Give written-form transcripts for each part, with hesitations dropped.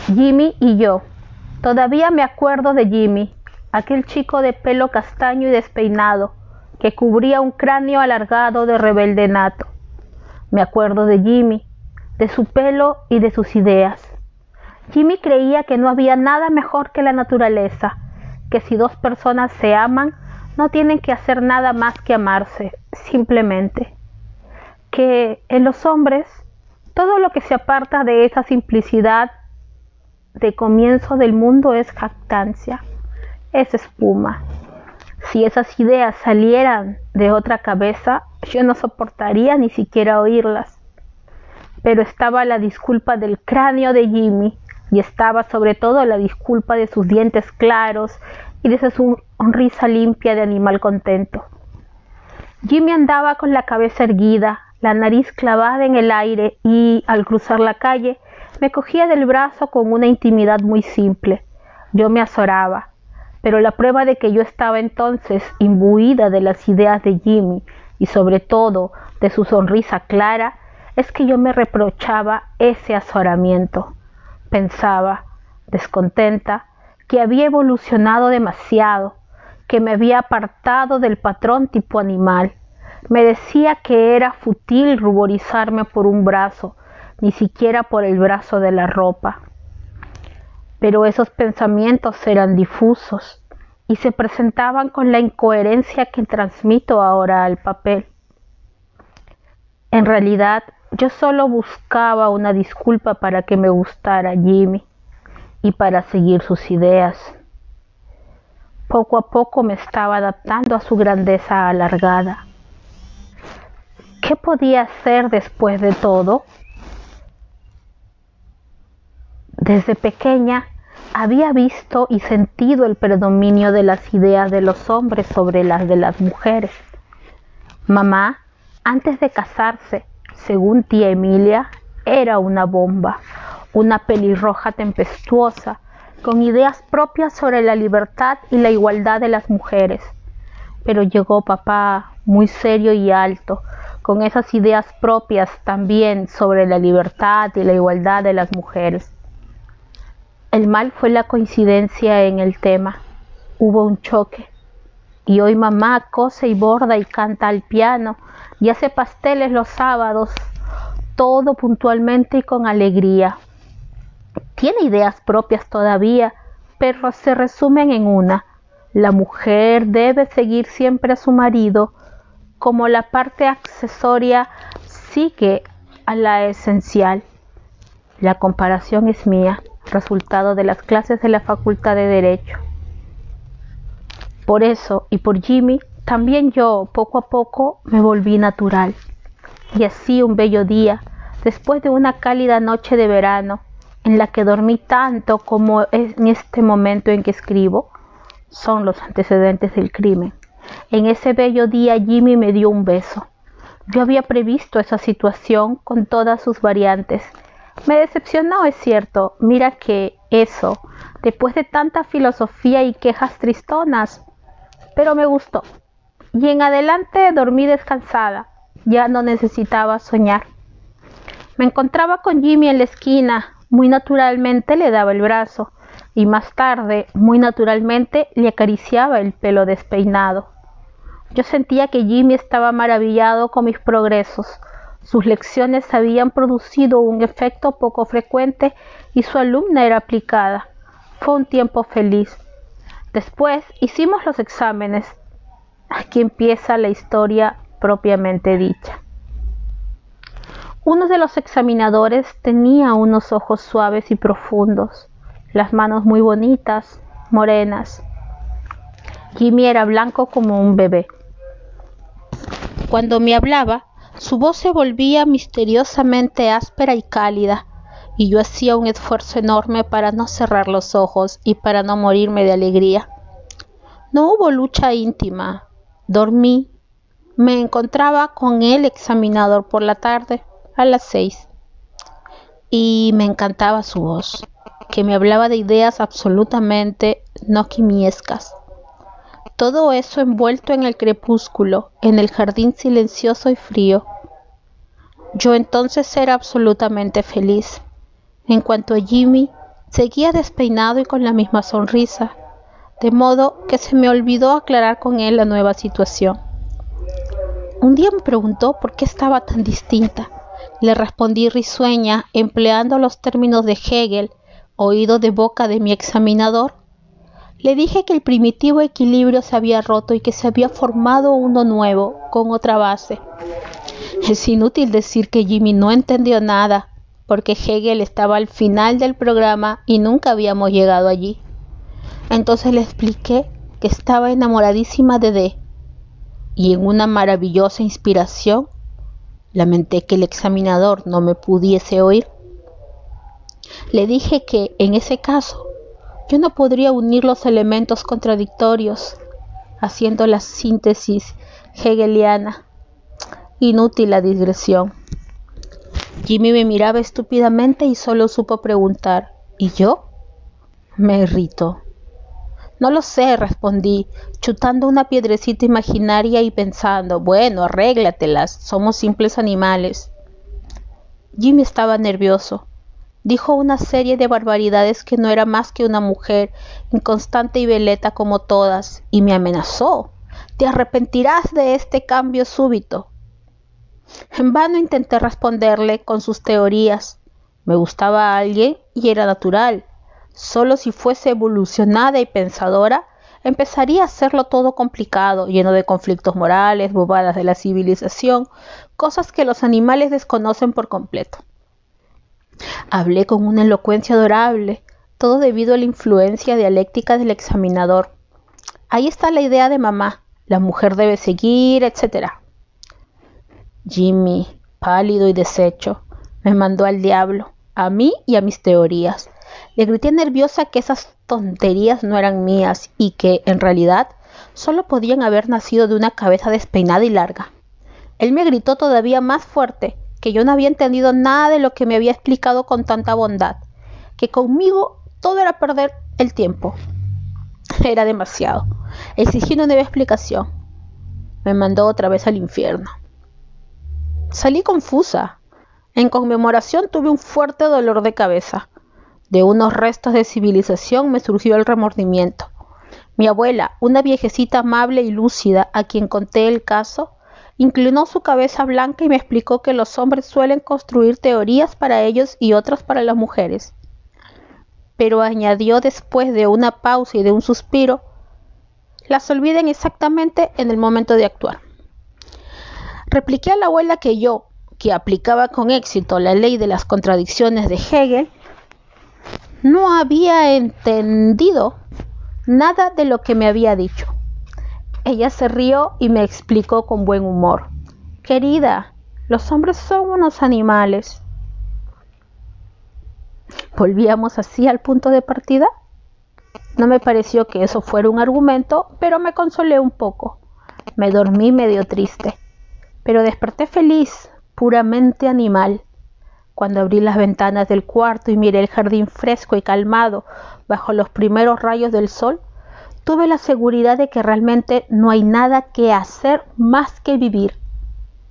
Jimmy y yo. Todavía me acuerdo de Jimmy, aquel chico de pelo castaño y despeinado, que cubría un cráneo alargado de rebelde nato. Me acuerdo de Jimmy, de su pelo y de sus ideas. Jimmy creía que no había nada mejor que la naturaleza, que si dos personas se aman, no tienen que hacer nada más que amarse, simplemente. Que en los hombres, todo lo que se aparta de esa simplicidad de comienzo del mundo es jactancia, es espuma. Si esas ideas salieran de otra cabeza, yo no soportaría ni siquiera oírlas. Pero estaba la disculpa del cráneo de Jimmy, y estaba sobre todo la disculpa de sus dientes claros y de su sonrisa limpia de animal contento. Jimmy andaba con la cabeza erguida, la nariz clavada en el aire y, al cruzar la calle, me cogía del brazo con una intimidad muy simple. Yo me azoraba, pero la prueba de que yo estaba entonces imbuida de las ideas de Jimmy y sobre todo de su sonrisa clara, es que yo me reprochaba ese azoramiento. Pensaba, descontenta, que había evolucionado demasiado, que me había apartado del patrón tipo animal. Me decía que era fútil ruborizarme por un brazo, ni siquiera por el brazo de la ropa. Pero esos pensamientos eran difusos y se presentaban con la incoherencia que transmito ahora al papel. En realidad, yo solo buscaba una disculpa para que me gustara Jimmy y para seguir sus ideas. Poco a poco me estaba adaptando a su grandeza alargada. ¿Qué podía hacer después de todo? Desde pequeña había visto y sentido el predominio de las ideas de los hombres sobre las de las mujeres. Mamá, antes de casarse, según tía Emilia, era una bomba, una pelirroja tempestuosa, con ideas propias sobre la libertad y la igualdad de las mujeres. Pero llegó papá, muy serio y alto, con esas ideas propias también sobre la libertad y la igualdad de las mujeres. El mal fue la coincidencia en el tema. Hubo un choque. Y hoy mamá cose y borda y canta al piano y hace pasteles los sábados, todo puntualmente y con alegría. Tiene ideas propias todavía, pero se resumen en una. La mujer debe seguir siempre a su marido, como la parte accesoria sigue a la esencial. La comparación es mía, resultado de las clases de la Facultad de Derecho. Por eso, y por Jimmy, también yo, poco a poco, me volví natural. Y así un bello día, después de una cálida noche de verano, en la que dormí tanto como en este momento en que escribo, son los antecedentes del crimen. En ese bello día Jimmy me dio un beso. Yo había previsto esa situación con todas sus variantes. Me decepcionó, es cierto. Mira que eso, después de tanta filosofía y quejas tristonas, pero me gustó. Y en adelante dormí descansada. Ya no necesitaba soñar. Me encontraba con Jimmy en la esquina. Muy naturalmente le daba el brazo. Y más tarde, muy naturalmente, le acariciaba el pelo despeinado. Yo sentía que Jimmy estaba maravillado con mis progresos. Sus lecciones habían producido un efecto poco frecuente y su alumna era aplicada. Fue un tiempo feliz. Después hicimos los exámenes. Aquí empieza la historia propiamente dicha. Uno de los examinadores tenía unos ojos suaves y profundos, las manos muy bonitas, morenas. Jimmy era blanco como un bebé. Cuando me hablaba, su voz se volvía misteriosamente áspera y cálida, y yo hacía un esfuerzo enorme para no cerrar los ojos y para no morirme de alegría. No hubo lucha íntima. Dormí. Me encontraba con el examinador por la tarde, a las 6. Y me encantaba su voz, que me hablaba de ideas absolutamente no quimiescas. Todo eso envuelto en el crepúsculo, en el jardín silencioso y frío. Yo entonces era absolutamente feliz. En cuanto a Jimmy, Seguía despeinado y con la misma sonrisa, de modo que se me olvidó aclarar con él la nueva situación. Un día me preguntó por qué estaba tan distinta. Le respondí risueña, empleando los términos de Hegel, oído de boca de mi examinador. Le dije que el primitivo equilibrio se había roto y que se había formado uno nuevo, con otra base. Es inútil decir que Jimmy no entendió nada, porque Hegel estaba al final del programa y nunca habíamos llegado allí. Entonces le expliqué que estaba enamoradísima de D. Y en una maravillosa inspiración, lamenté que el examinador no me pudiese oír. Le dije que, en ese caso, yo no podría unir los elementos contradictorios, haciendo la síntesis hegeliana. Inútil la digresión. Jimmy me miraba estúpidamente y solo supo preguntar, ¿y yo? Me irritó. No lo sé, respondí, chutando una piedrecita imaginaria y pensando, bueno, arréglatelas, somos simples animales. Jimmy estaba nervioso. Dijo una serie de barbaridades que no era más que una mujer, inconstante y veleta como todas, y me amenazó. Te arrepentirás de este cambio súbito. En vano intenté responderle con sus teorías. Me gustaba a alguien y era natural. Solo si fuese evolucionada y pensadora, empezaría a hacerlo todo complicado, lleno de conflictos morales, bobadas de la civilización, cosas que los animales desconocen por completo. Hablé con una elocuencia adorable, todo debido a la influencia dialéctica del examinador. Ahí está la idea de mamá, la mujer debe seguir, etc. Jimmy, pálido y deshecho, me mandó al diablo, a mí y a mis teorías. Le grité nerviosa que esas tonterías no eran mías y que, en realidad, solo podían haber nacido de una cabeza despeinada y larga. Él me gritó todavía más fuerte, que yo no había entendido nada de lo que me había explicado con tanta bondad, que conmigo todo era perder el tiempo. Era demasiado. Exigí una nueva explicación. Me mandó otra vez al infierno. Salí confusa. En conmemoración tuve un fuerte dolor de cabeza. De unos restos de civilización me surgió el remordimiento. Mi abuela, una viejecita amable y lúcida a quien conté el caso, inclinó su cabeza blanca y me explicó que los hombres suelen construir teorías para ellos y otras para las mujeres. Pero añadió después de una pausa y de un suspiro, las olviden exactamente en el momento de actuar. Repliqué a la abuela que yo, que aplicaba con éxito la ley de las contradicciones de Hegel, no había entendido nada de lo que me había dicho. Ella se rió y me explicó con buen humor. Querida, los hombres son unos animales. ¿Volvíamos así al punto de partida? No me pareció que eso fuera un argumento, pero me consolé un poco. Me dormí medio triste, pero desperté feliz, puramente animal. Cuando abrí las ventanas del cuarto y miré el jardín fresco y calmado bajo los primeros rayos del sol, tuve la seguridad de que realmente no hay nada que hacer más que vivir.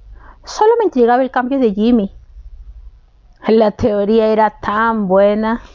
Solo me intrigaba el cambio de Jimmy. La teoría era tan buena.